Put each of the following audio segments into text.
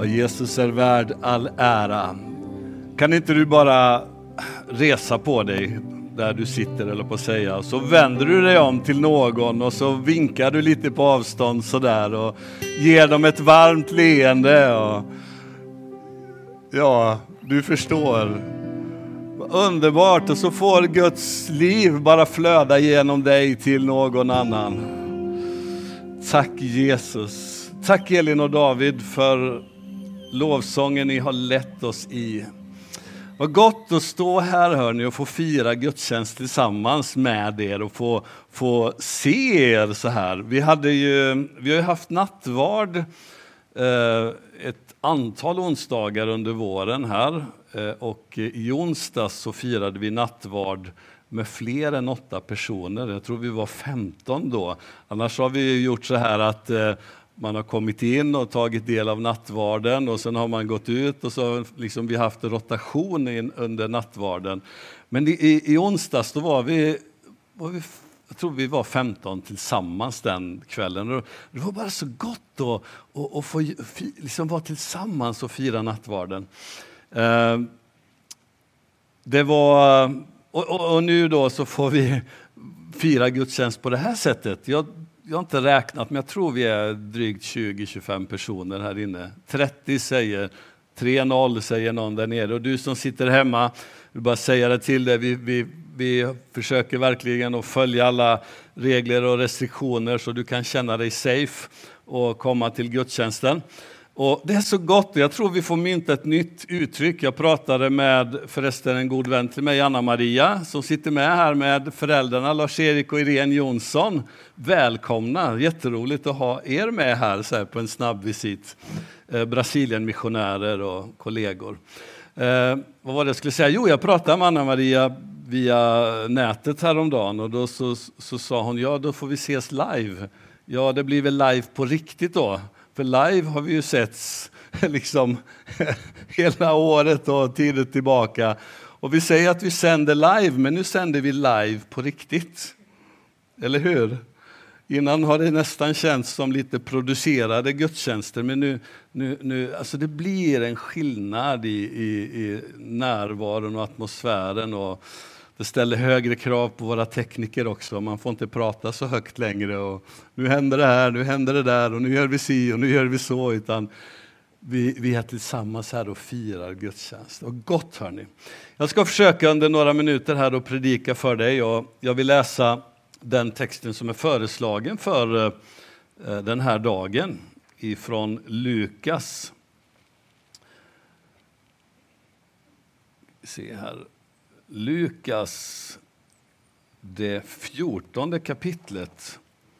Och Jesus är värd all ära. Kan inte du bara resa på dig där du sitter eller på att säga. Så vänder du dig om till någon och så vinkar du lite på avstånd sådär. Och ger dem ett varmt leende. Och ja, du förstår. Underbart, och så får Guds liv bara flöda genom dig till någon annan. Tack Jesus. Tack Elin och David för lovsången ni har lett oss i. Vad gott att stå här hörni och få fira gudstjänst tillsammans med er och få se er så här. Vi har ju haft nattvard ett antal onsdagar under våren här. Och i onsdags så firade vi nattvard med fler än 8 personer. Jag tror vi var 15 då. Annars har vi gjort så här att man har kommit in och tagit del av nattvarden och sen har man gått ut och så har liksom vi haft rotation under nattvarden. Men i onsdags då var vi jag tror vi var 15 tillsammans den kvällen. Och det var bara så gott att få liksom vara tillsammans och fira nattvarden. Det var och nu då så får vi fira gudstjänst på det här sättet. Jag har inte räknat, men jag tror vi är drygt 20-25 personer här inne. 30 säger, 3-0 säger någon där nere. Och du som sitter hemma, vill bara säga det till dig. Vi försöker verkligen att följa alla regler och restriktioner så du kan känna dig safe och komma till gudstjänsten. Och det är så gott, jag tror vi får mynta ett nytt uttryck. Jag pratade med förresten en god vän till mig, Anna-Maria, som sitter med här med föräldrarna, Lars-Erik och Irene Jonsson. Välkomna, jätteroligt att ha er med här så här på en snabb visit. Brasilien-missionärer och kollegor. Vad var det jag skulle säga? Jo, jag pratade med Anna-Maria via nätet häromdagen och då så sa hon, ja då får vi ses live. Ja, det blir väl live på riktigt då. För live har vi ju setts liksom hela året och tiden tillbaka. Och vi säger att vi sänder live, men nu sänder vi live på riktigt. Eller hur? Innan har det nästan känts som lite producerade gudstjänster, men nu alltså det blir en skillnad i närvaron och atmosfären och det ställer högre krav på våra tekniker också. Man får inte prata så högt längre. Och nu händer det här, nu händer det där och nu gör vi si och nu gör vi så. Utan vi är tillsammans här och firar gudstjänst. Och gott hörni. Jag ska försöka under några minuter här och predika för dig. Och jag vill läsa den texten som är föreslagen för den här dagen. Ifrån Lukas. Se här. Lukas, det 14:e kapitlet.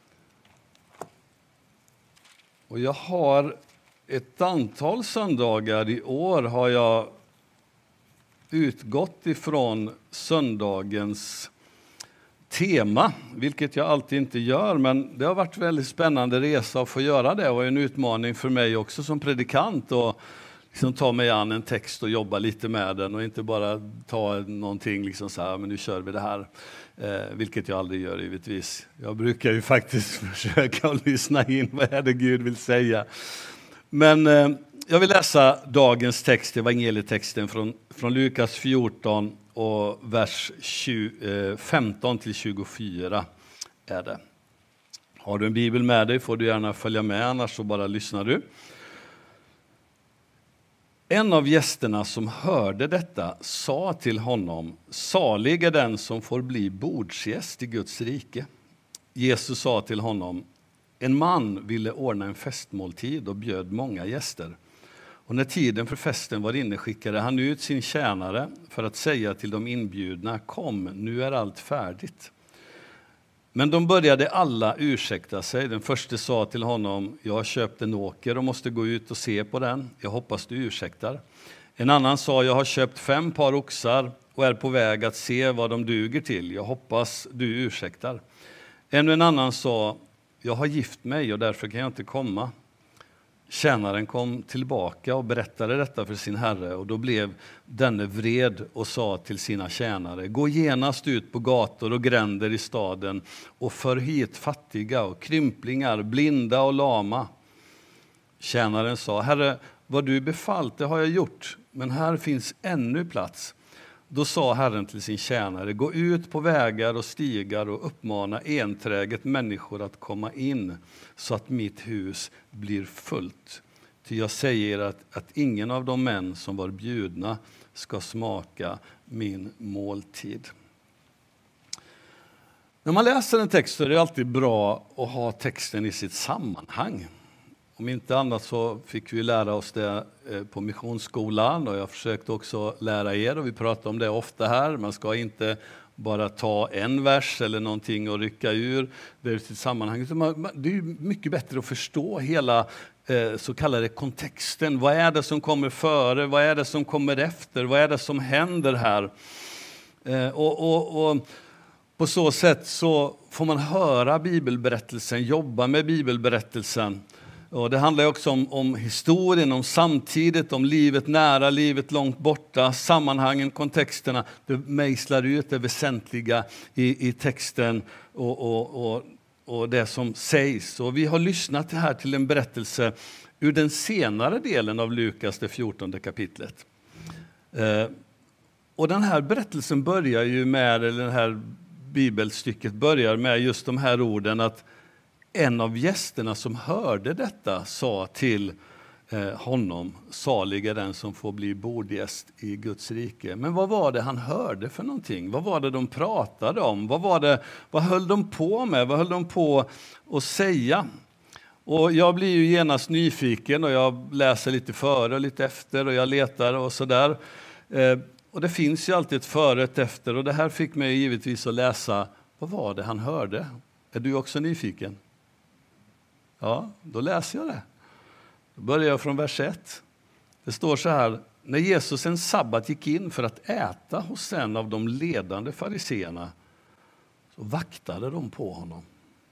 Och jag har ett antal söndagar i år har jag utgått ifrån söndagens tema, vilket jag alltid inte gör, men det har varit en väldigt spännande resa att få göra det och en utmaning för mig också som predikant och liksom ta mig an en text och jobba lite med den och inte bara ta någonting liksom så här, men nu kör vi det här. Vilket jag aldrig gör givetvis. Jag brukar ju faktiskt försöka att lyssna in vad är det Gud vill säga. Men jag vill läsa dagens text, evangelietexten från Lukas 14 och vers 15-24 är det. Har du en bibel med dig får du gärna följa med, annars så bara lyssnar du. En av gästerna som hörde detta sa till honom, salig är den som får bli bordsgäst i Guds rike. Jesus sa till honom, en man ville ordna en festmåltid och bjöd många gäster. Och när tiden för festen var inne skickade han ut sin tjänare för att säga till de inbjudna, kom, nu är allt färdigt. Men de började alla ursäkta sig. Den första sa till honom, jag har köpt en åker och måste gå ut och se på den. Jag hoppas du ursäktar. En annan sa, jag har köpt 5 par oxar och är på väg att se vad de duger till. Jag hoppas du ursäktar. Ännu en annan sa, jag har gift mig och därför kan jag inte komma. Tjänaren kom tillbaka och berättade detta för sin herre och då blev denne vred och sa till sina tjänare, gå genast ut på gator och gränder i staden och för hit fattiga och krymplingar, blinda och lama. Tjänaren sa, herre, vad du befallt, det har jag gjort, men här finns ännu plats. Då sa Herren till sin tjänare, gå ut på vägar och stigar och uppmana enträget människor att komma in, så att mitt hus blir fullt. Ty jag säger att ingen av de män som var bjudna ska smaka min måltid. När man läser en text så är det alltid bra att ha texten i sitt sammanhang. Om inte annat så fick vi lära oss det på missionsskolan, och jag försökte också lära er, och vi pratar om det ofta här. Man ska inte bara ta en vers eller någonting och rycka ur det i sitt sammanhang. Det är mycket bättre att förstå hela så kallade kontexten. Vad är det som kommer före? Vad är det som kommer efter? Vad är det som händer här? Och på så sätt så får man höra bibelberättelsen, jobba med bibelberättelsen. Och det handlar också om historien, om samtidigt, om livet nära, livet långt borta, sammanhangen, kontexterna. Det mejslar ut det väsentliga i texten och det som sägs. Och vi har lyssnat här till en berättelse ur den senare delen av Lukas, det 14:e kapitlet. Och den här berättelsen börjar ju med, eller det här bibelstycket börjar med just de här orden, att en av gästerna som hörde detta sa till honom, salig är den som får bli bordgäst i Guds rike. Men vad var det han hörde för någonting? Vad var det de pratade om? Vad höll de på med? Vad höll de på att säga? Och jag blir ju genast nyfiken, och jag läser lite före och lite efter, och jag letar och sådär. Och det finns ju alltid ett före och ett efter, och det här fick mig givetvis att läsa, vad var det han hörde? Är du också nyfiken? Ja, då läser jag det. Då börjar jag från vers 1. Det står så här: när Jesus en sabbat gick in för att äta hos en av de ledande fariseerna, så vaktade de på honom.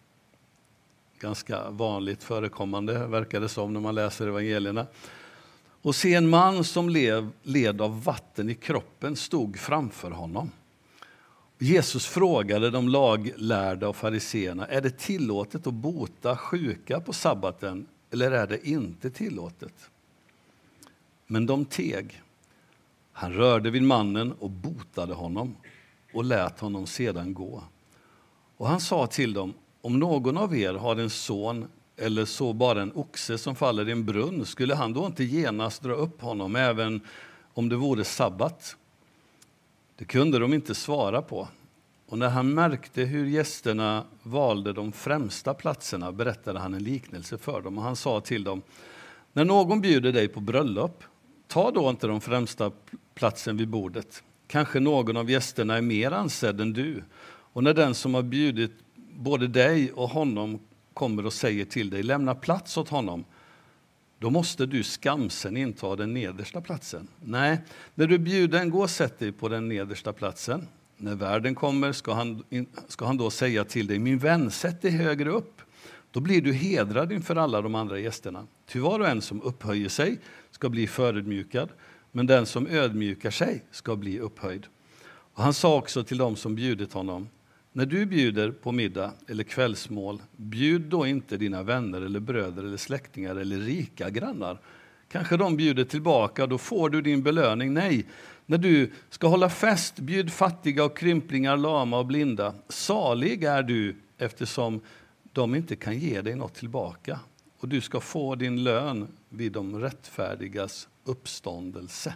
Ganska vanligt förekommande verkar det som när man läser evangelierna. Och se, en man som led av vatten i kroppen stod framför honom. Jesus frågade de laglärda och fariseerna, är det tillåtet att bota sjuka på sabbaten, eller är det inte tillåtet? Men de teg. Han rörde vid mannen och botade honom och lät honom sedan gå. Och han sa till dem, om någon av er har en son eller så bara en oxe som faller i en brunn, skulle han då inte genast dra upp honom även om det vore sabbat? Det kunde de inte svara på. Och när han märkte hur gästerna valde de främsta platserna berättade han en liknelse för dem. Och han sa till dem, när någon bjuder dig på bröllop, ta då inte de främsta platsen vid bordet. Kanske någon av gästerna är mer ansedd än du. Och när den som har bjudit både dig och honom kommer och säger till dig, lämna plats åt honom, då måste du skamsen inta den nedersta platsen. Nej, när du bjuder gå och sätt dig på den nedersta platsen. När värden kommer ska han då säga till dig, min vän, sätt dig högre upp. Då blir du hedrad inför alla de andra gästerna. Ty var och en som upphöjer sig ska bli förödmjukad, men den som ödmjukar sig ska bli upphöjd. Och han sa också till dem som bjudit honom, när du bjuder på middag eller kvällsmål, bjud då inte dina vänner eller bröder eller släktingar eller rika grannar. Kanske de bjuder tillbaka, då får du din belöning. Nej, när du ska hålla fest, bjud fattiga och krymplingar, lama och blinda. Salig är du eftersom de inte kan ge dig något tillbaka. Och du ska få din lön vid de rättfärdigas uppståndelse.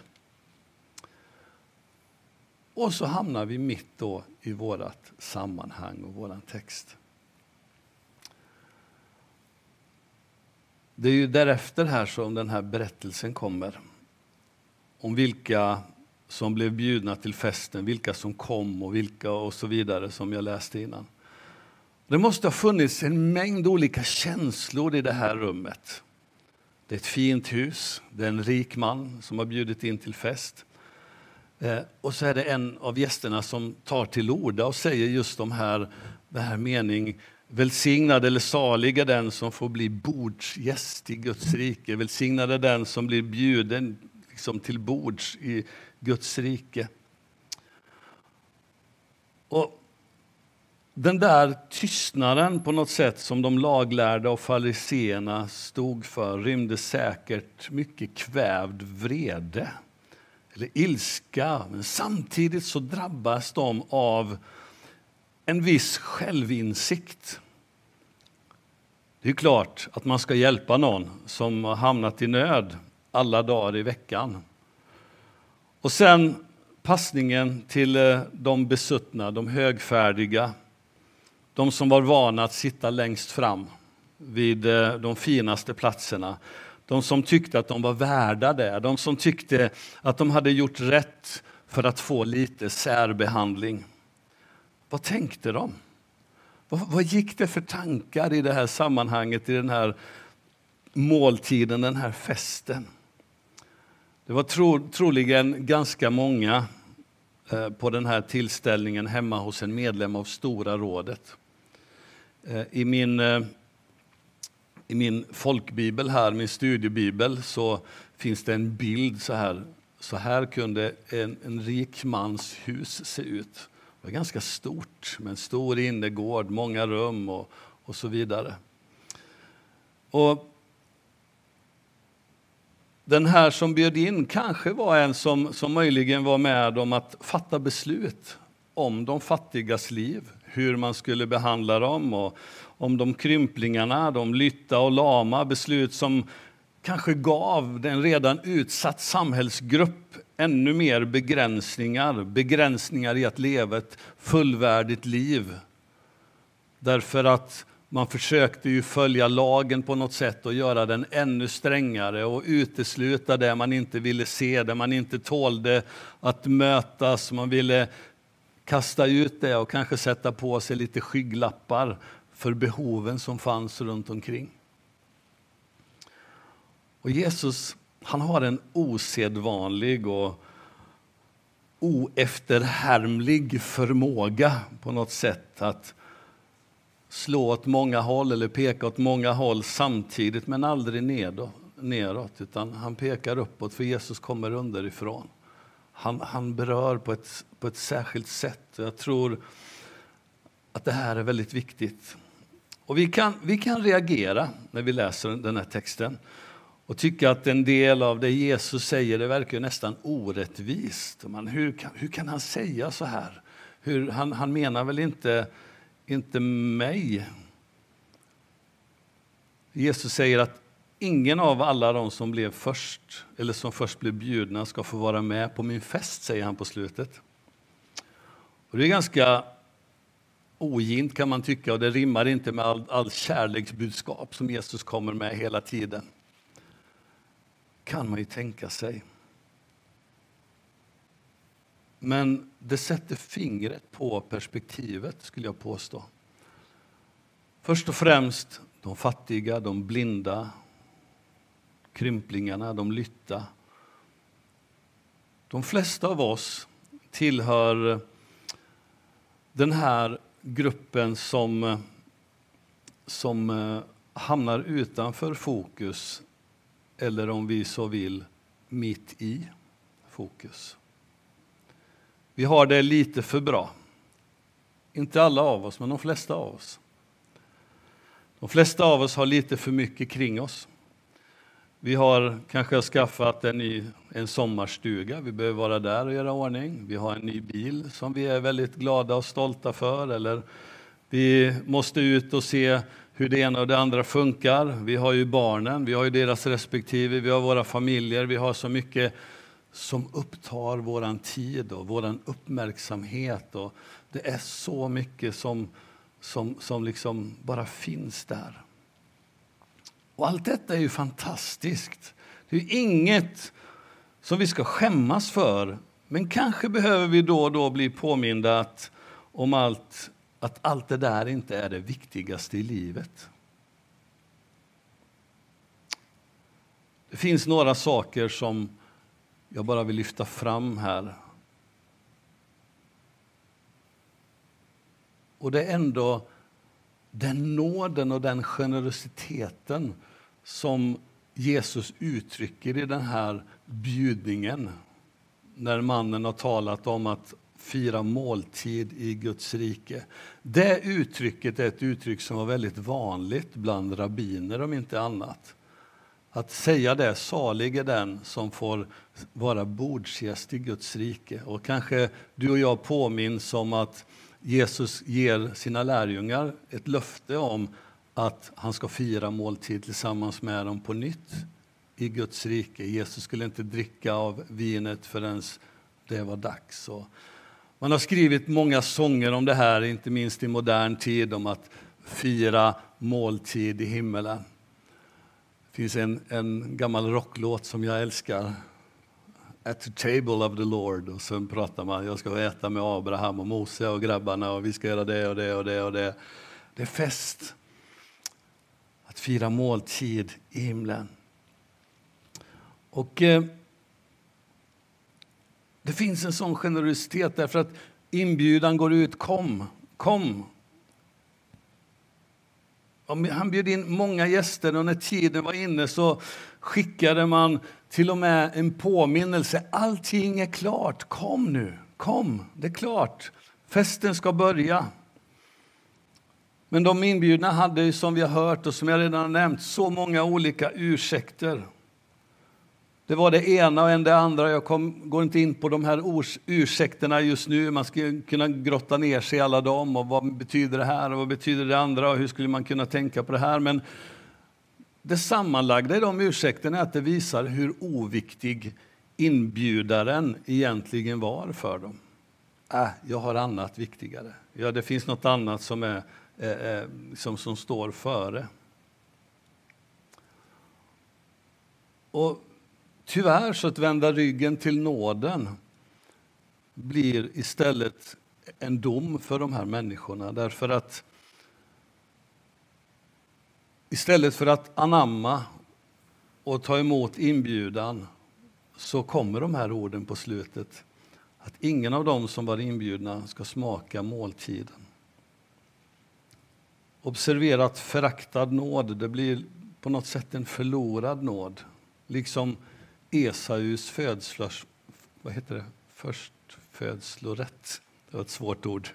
Och så hamnar vi mitt då i vårat sammanhang och våran text. Det är ju därefter här som den här berättelsen kommer. Om vilka som blev bjudna till festen, vilka som kom och vilka och så vidare som jag läste innan. Det måste ha funnits en mängd olika känslor i det här rummet. Det är ett fint hus, det är en rik man som har bjudit in till fest. Och så är det en av gästerna som tar till orda och säger just den här mening, välsignad eller salig är den som får bli bordsgäst i Guds rike. Välsignad är den som blir bjuden liksom till bords i Guds rike. Och Den där tystnaden på något sätt som de laglärda och fariseerna stod för rymde säkert mycket kvävd vrede eller ilska. Men samtidigt så drabbas de av en viss självinsikt. Det är klart att man ska hjälpa någon som har hamnat i nöd alla dagar i veckan. Och sen passningen till de besuttna, de högfärdiga, de som var vana att sitta längst fram vid de finaste platserna. De som tyckte att de var värda det. De som tyckte att de hade gjort rätt för att få lite särbehandling. Vad tänkte de? Vad gick det för tankar i det här sammanhanget, i den här måltiden, den här festen? Det var troligen ganska många på den här tillställningen hemma hos en medlem av Stora rådet. I min folkbibel här, min studiebibel, så finns det en bild så här. Så här kunde en rik mans hus se ut. Det var ganska stort, med en stor innergård, många rum och så vidare. Och den här som bjöd in kanske var en som möjligen var med om att fatta beslut om de fattigas liv, hur man skulle behandla dem, och om de krymplingarna, de lytta och lama, beslut som kanske gav den redan utsatt samhällsgrupp ännu mer begränsningar i att leva ett fullvärdigt liv. Därför att man försökte ju följa lagen på något sätt och göra den ännu strängare och utesluta det man inte ville se, det man inte tålde att mötas. Man ville kasta ut det och kanske sätta på sig lite skygglappar för behoven som fanns runt omkring. Och Jesus, han har en osedvanlig och oefterhärmlig förmåga på något sätt att slå åt många håll eller peka åt många håll samtidigt, men aldrig neråt, utan han pekar uppåt, för Jesus kommer underifrån. Han berör på ett särskilt sätt. Jag tror att det här är väldigt viktigt. Och vi kan reagera när vi läser den här texten och tycka att en del av det Jesus säger, det verkar nästan orättvist. Hur kan han säga så här? Han menar väl inte mig. Jesus säger att ingen av alla de som blev först, eller som först blev bjudna, ska få vara med på min fest, säger han på slutet. Och det är ganska ogint, kan man tycka, och det rimmar inte med all kärleksbudskap som Jesus kommer med hela tiden. Kan man ju tänka sig. Men det sätter fingret på perspektivet, skulle jag påstå. Först och främst de fattiga, de blinda, krymplingarna, de lytta. De flesta av oss tillhör den här gruppen som hamnar utanför fokus, eller om vi så vill, mitt i fokus. Vi har det lite för bra. Inte alla av oss, men de flesta av oss. De flesta av oss har lite för mycket kring oss. Vi har kanske skaffat en sommarstuga. Vi behöver vara där och göra ordning. Vi har en ny bil som vi är väldigt glada och stolta för. Eller vi måste ut och se hur det ena och det andra funkar. Vi har ju barnen, vi har ju deras respektive, vi har våra familjer. Vi har så mycket som upptar våran tid och våran uppmärksamhet. Och det är så mycket som liksom bara finns där. Och allt detta är ju fantastiskt. Det är ju inget som vi ska skämmas för. Men kanske behöver vi då och då bli påminda om att allt det där inte är det viktigaste i livet. Det finns några saker som jag bara vill lyfta fram här. Och det är ändå den nåden och den generositeten som Jesus uttrycker i den här bjudningen. När mannen har talat om att fira måltid i Guds rike. Det uttrycket är ett uttryck som var väldigt vanligt bland rabbiner om inte annat. Att säga det, salig är den som får vara bordsgäst i Guds rike. Och kanske du och jag påminns om att Jesus ger sina lärjungar ett löfte om att han ska fira måltid tillsammans med dem på nytt i Guds rike. Jesus skulle inte dricka av vinet förrän det var dags. Och man har skrivit många sånger om det här, inte minst i modern tid, om att fira måltid i himmelen. Det finns en gammal rocklåt som jag älskar. At the table of the Lord. Och sen pratar man, jag ska äta med Abraham och Mose och grabbarna och vi ska göra det och det och det och det. Det är fest. Att fira måltid i himlen. Och det finns en sån generositet därför att inbjudan går ut, kom. Han bjöd in många gäster och när tiden var inne så skickade man till och med en påminnelse. Allting är klart, kom nu, kom, det är klart. Festen ska börja. Men de inbjudna hade, som vi har hört och som jag redan har nämnt, så många olika ursäkter. Det var det ena och det andra. Jag går inte in på de här ursäkterna just nu. Man skulle kunna grotta ner sig i alla dem. Och vad betyder det här och vad betyder det andra? Och hur skulle man kunna tänka på det här? Men det sammanlagda i de ursäkterna är att det visar hur oviktig inbjudaren egentligen var för dem. Jag har annat viktigare. Ja, det finns något annat som som står före. Och tyvärr så att vända ryggen till nåden blir istället en dom för de här människorna. Därför att istället för att anamma och ta emot inbjudan så kommer de här orden på slutet. Att ingen av dem som var inbjudna ska smaka måltiden. Observera att föraktad nåd, det blir på något sätt en förlorad nåd. Liksom Esaus förstfödslorätt. Det var ett svårt ord.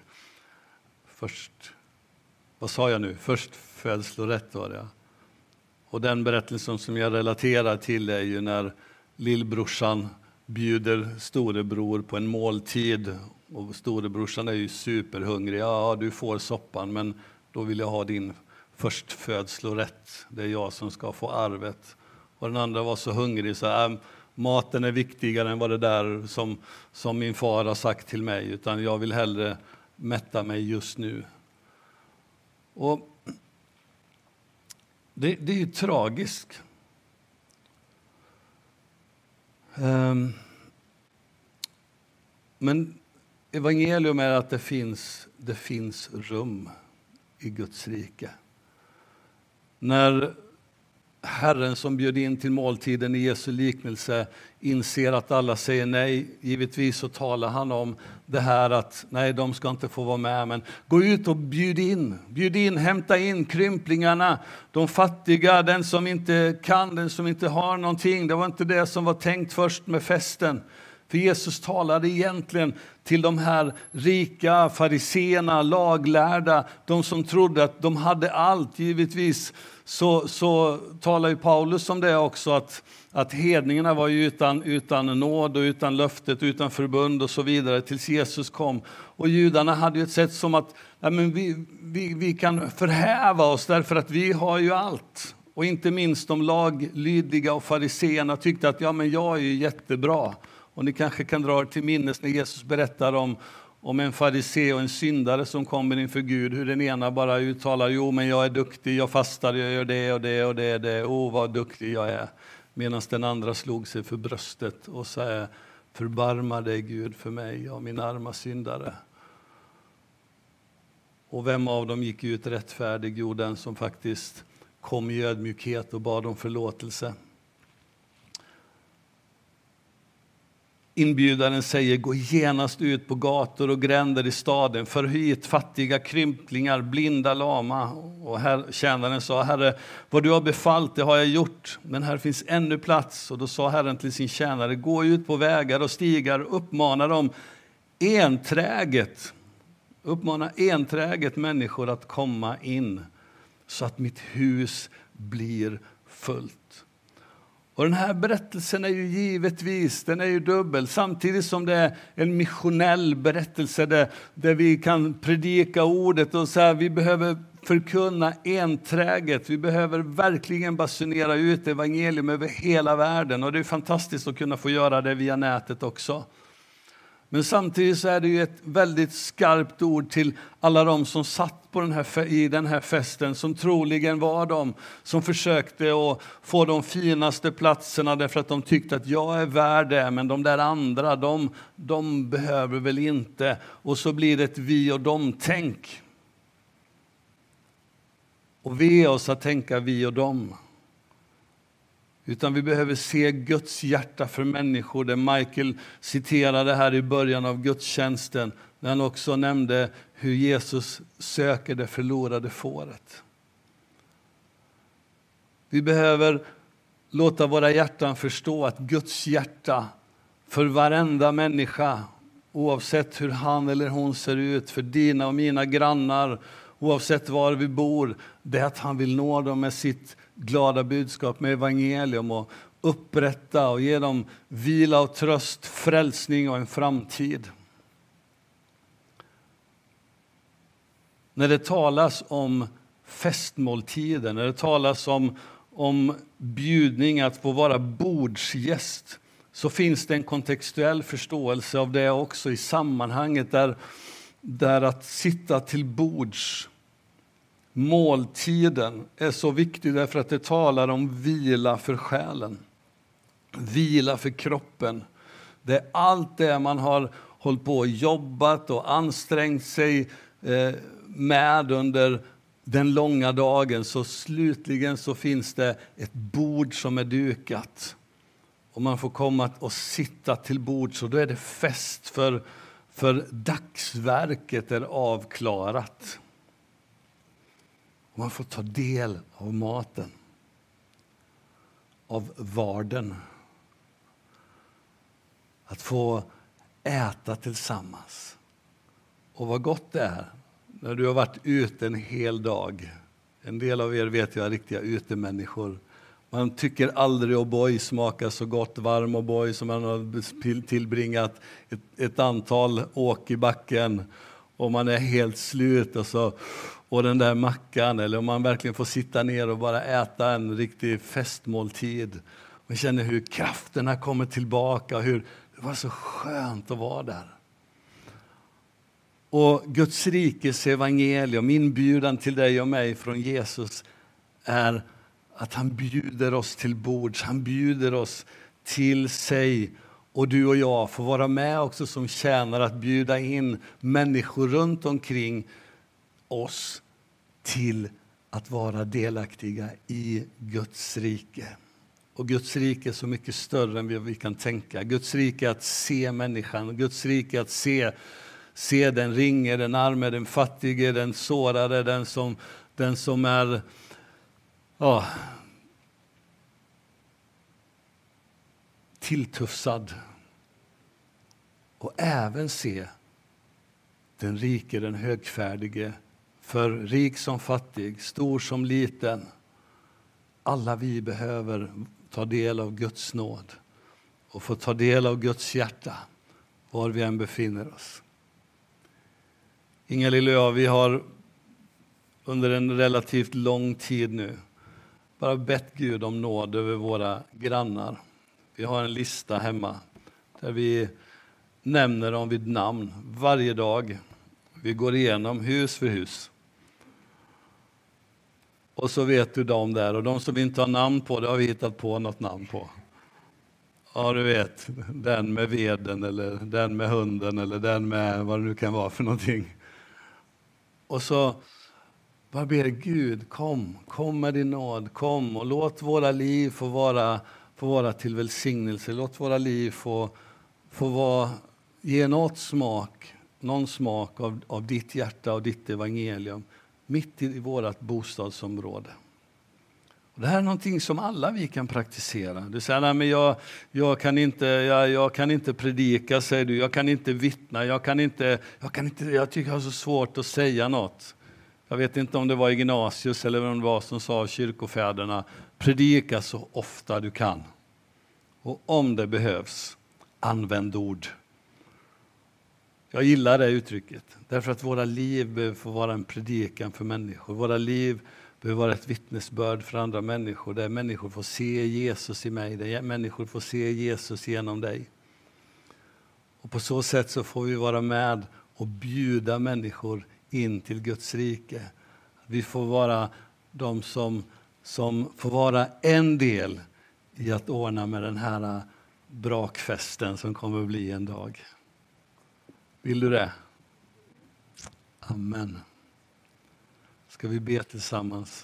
Vad sa jag nu? Förstfödslorätt var det. Och den berättelsen som jag relaterar till är ju när lillbrorsan bjuder storebror på en måltid. Och storebrorsan är ju superhungrig. Ja, du får soppan, men då vill jag ha din förstfödslorätt. Det är jag som ska få arvet. Och den andra var så hungrig så maten är viktigare än vad det där som min far har sagt till mig. Utan jag vill hellre mätta mig just nu. Och det är ju tragiskt. Men evangelium är att det finns rum i Guds rike. När Herren som bjöd in till måltiden i Jesu liknelse inser att alla säger nej. Givetvis så talar han om det här att nej, de ska inte få vara med. Men gå ut och bjud in, hämta in krymplingarna, de fattiga, den som inte kan, den som inte har någonting. Det var inte det som var tänkt först med festen. För Jesus talade egentligen till de här rika fariseerna, laglärda, de som trodde att de hade allt. Givetvis så talar ju Paulus om det också, att hedningarna var ju utan nåd och utan löftet, utan förbund och så vidare tills Jesus kom. Och judarna hade ju ett sätt som att vi kan förhäva oss därför att vi har ju allt. Och inte minst de laglydiga och fariseerna tyckte att jag är ju jättebra. Och ni kanske kan dra er till minnes när Jesus berättar om en farisé och en syndare som kommer inför Gud. Hur den ena bara uttalar, men jag är duktig, jag fastar, jag gör det och det och det. Vad duktig jag är. Medan den andra slog sig för bröstet och sa, förbarma dig Gud för mig, jag min arma syndare. Och vem av dem gick ut rättfärdig? Jo, den som faktiskt kom i ödmjukhet och bad om förlåtelse. Inbjudaren säger, gå genast ut på gator och gränder i staden, för hit fattiga, krymplingar, blinda, lama. Och tjänaren sa, Herre, vad du har befallt, det har jag gjort, men här finns ännu plats. Och då sa Herren till sin tjänare, gå ut på vägar och stigar och uppmana dem, enträget människor att komma in så att mitt hus blir fullt. Och den här berättelsen är ju givetvis, den är ju dubbel. Samtidigt som det är en missionell berättelse där vi kan predika ordet och så här, vi behöver förkunna enträget. Vi behöver verkligen basunera ut evangelium över hela världen. Och det är fantastiskt att kunna få göra det via nätet också. Men samtidigt så är det ju ett väldigt skarpt ord till alla de som satt på i den här festen, som troligen var de som försökte att få de finaste platserna därför att de tyckte att jag är värd det, men de där andra, de behöver väl inte. Och så blir det ett vi och dem-tänk. Och vi är oss att tänka vi och dem. Utan vi behöver se Guds hjärta för människor. Det Michael citerade här i början av gudstjänsten. När han också nämnde hur Jesus söker det förlorade fåret. Vi behöver låta våra hjärtan förstå att Guds hjärta för varenda människa, oavsett hur han eller hon ser ut, för dina och mina grannar, oavsett var vi bor, det är att han vill nå dem med sitt glada budskap, med evangelium, och upprätta och ge dem vila och tröst, frälsning och en framtid. När det talas om festmåltiden, när det talas om bjudning, att få vara bordsgäst, så finns det en kontextuell förståelse av det också i sammanhanget där att sitta till bords. Måltiden är så viktig därför att det talar om vila för själen. Vila för kroppen. Det är allt det man har hållit på och jobbat och ansträngt sig med under den långa dagen. Så slutligen så finns det ett bord som är dukat. Och man får komma och sitta till bord, så då är det fest för dagsverket är avklarat. Och man får ta del av maten, av varden. Att få äta tillsammans. Och vad gott det är när du har varit ute en hel dag. En del av er vet jag är riktiga utemänniskor. Man tycker aldrig O'boy smakar så gott, varm O'boy, som man har tillbringat ett antal åk i backen. Och man är helt slut och den där mackan, eller om man verkligen får sitta ner och bara äta en riktig festmåltid. Man känner hur krafterna kommer tillbaka, hur det var så skönt att vara där. Och Guds rikes evangelium, inbjudan till dig och mig från Jesus, är att han bjuder oss till bords, han bjuder oss till sig. Och du och jag får vara med också som tjänare att bjuda in människor runt omkring oss till att vara delaktiga i Guds rike. Och Guds rike är så mycket större än vi kan tänka. Guds rike är att se människan. Guds rike är att se den ringe, den arme, den fattige, den sårade, den som är tilltufsad. Och även se den rike, den högfärdige, för rik som fattig, stor som liten. Alla vi behöver ta del av Guds nåd och få ta del av Guds hjärta var vi än befinner oss. Inga-Lill och jag, vi har under en relativt lång tid nu bara bett Gud om nåd över våra grannar. Vi har en lista hemma där vi nämner dem vid namn varje dag. Vi går igenom hus för hus. Och så vet du dem där. Och de som vi inte har namn på, det har vi hittat på något namn på. Ja, du vet. Den med veden, eller den med hunden, eller den med vad det nu kan vara för någonting. Och så bara ber Gud, kom med din nåd, kom och låt våra liv få vara till välsignelse. Låt våra liv få ge någon smak av ditt hjärta och ditt evangelium mitt i vårt bostadsområde. Och Det här är någonting som alla vi kan praktisera. Du säger, nej men jag kan inte predika, säger du. Jag kan inte vittna, jag tycker jag har så svårt att säga något. Jag vet inte om det var Ignatius eller vem det var som sa kyrkofäderna, predika så ofta du kan. Och om det behövs, använd ord. Jag gillar det uttrycket, därför att våra liv behöver få vara en predikan för människor. Våra liv behöver vara ett vittnesbörd för andra människor, där människor får se Jesus i mig, där människor får se Jesus genom dig. Och på så sätt så får vi vara med och bjuda människor in till Guds rike. Vi får vara de som får vara en del i att ordna med den här brakfesten som kommer att bli en dag. Vill du det? Amen. Ska vi be tillsammans?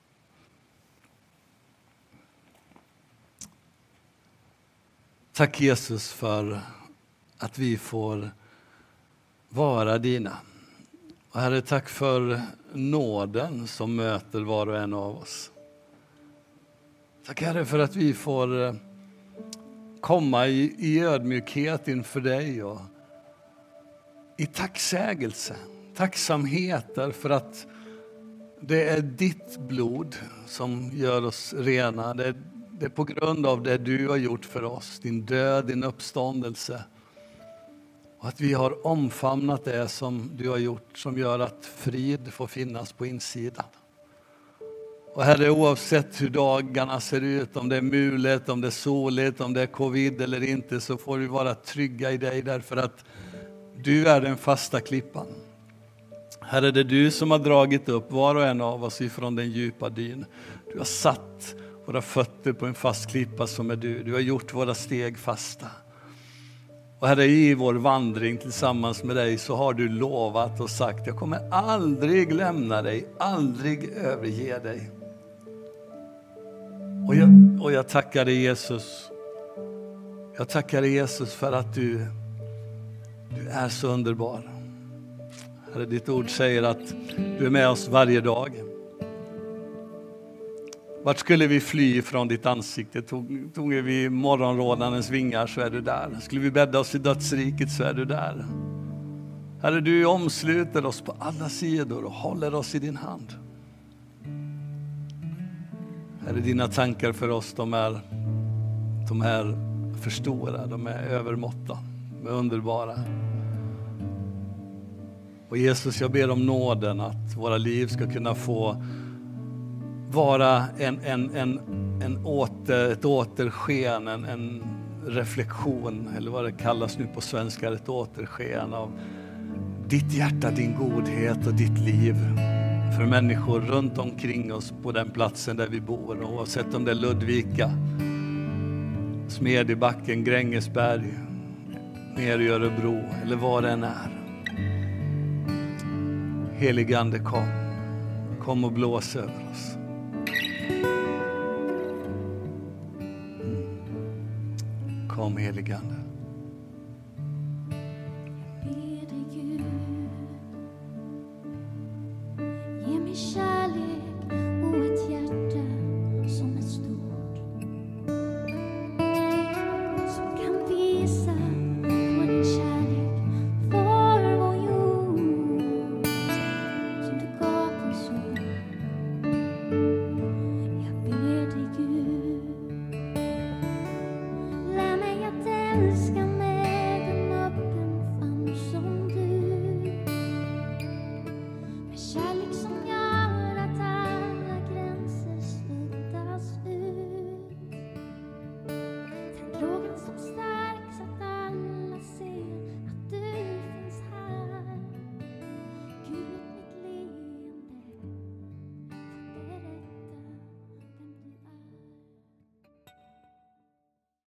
Tack Jesus för att vi får vara dina. Och Herre, tack för nåden som möter var och en av oss. Tack Herre för att vi får komma i ödmjukhet inför dig och i tacksägelse, tacksamhet för att det är ditt blod som gör oss rena. Det är på grund av det du har gjort för oss, din död, din uppståndelse. Och att vi har omfamnat det som du har gjort, som gör att frid får finnas på insidan. Och Herre, oavsett hur dagarna ser ut, om det är mulet, om det är soligt, om det är covid eller inte, så får vi vara trygga i dig, därför att du är den fasta klippan. Herre, det är du som har dragit upp var och en av oss ifrån den djupa dyn. Du har satt våra fötter på en fast klippa som är du. Du har gjort våra steg fasta. Och Herre, i vår vandring tillsammans med dig så har du lovat och sagt, jag kommer aldrig lämna dig, aldrig överge dig. Och jag tackar dig Jesus. Jag tackar dig Jesus för att du är så underbar. Herre, ditt ord säger att du är med oss varje dag. Vart skulle vi fly från ditt ansikte? Tog vi morgonrådnadens vingar så är du där. Skulle vi bädda oss i dödsriket så är du där. Herre, du omsluter oss på alla sidor och håller oss i din hand. Herre, dina tankar för oss, de är för stora, de är övermåtta, de är underbara. Och Jesus, jag ber om nåden att våra liv ska kunna få vara ett återsken, en reflektion, eller vad det kallas nu på svenska, ett återsken av ditt hjärta, din godhet och ditt liv för människor runt omkring oss på den platsen där vi bor, oavsett om det är Ludvika, Smedjebacken, Grängesberg, ner i Örebro eller vad det än är. Heligande, kom och blås över oss. Kom heligande. Ge mig kärlek.